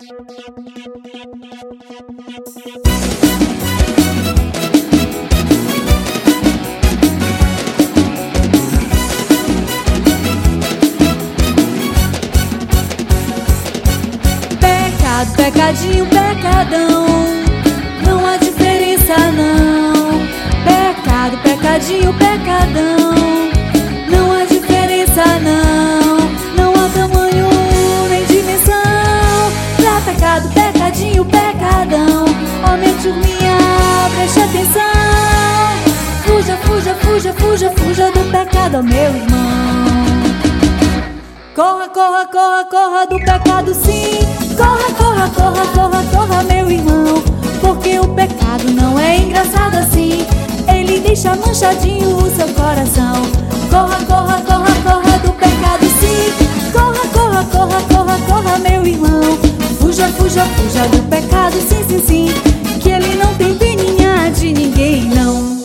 Pecado, pecadinho, pecadão, não há diferença não. Pecado, pecadinho, pecadão, não há diferença não. Não há tamanho nem dimensão pra pecado, pecadinho, pecadão. Ó minha turminha, preste atenção. Fuja, fuja, fuja, fuja, fuja do pecado, ó meu irmão. Corra, corra, corra, corra do pecado sim. Corra, corra, corra, corra, corra, meu irmão. Porque o pecado não é engraçado assim. Ele deixa manchadinho o seu coração. Corra, corra, corra, corra do pecado sim. Corra, corra, corra, corra, corra, meu irmão. Fuja, fuja, fuja do pecado sim, sim, sim. Que ele não tem peninha de ninguém não.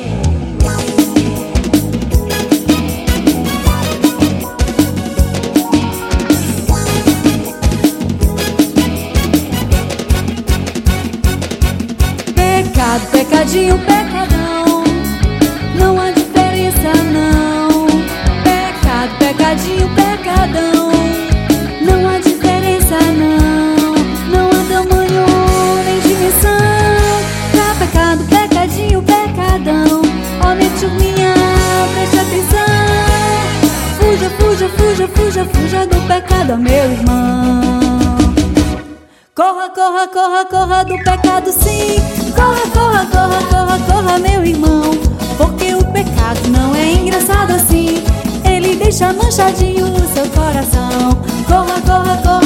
Pecado, pecadinho, pecadão, não há diferença não. Pecado, pecadinho, pecadão, não há diferença não. Não há tamanho nem dimensão pra pecado, pecadinho, pecadão. Ó minha turminha, preste atenção. Fuja, fuja, fuja, fuja, fuja do pecado, ó meu irmão. Corra, corra, corra, corra do pecado sim. Corra, corra, corra, corra, corra, meu irmão. Porque o pecado não é engraçado assim. Ele deixa manchadinho o seu coração. Corra, corra, corra.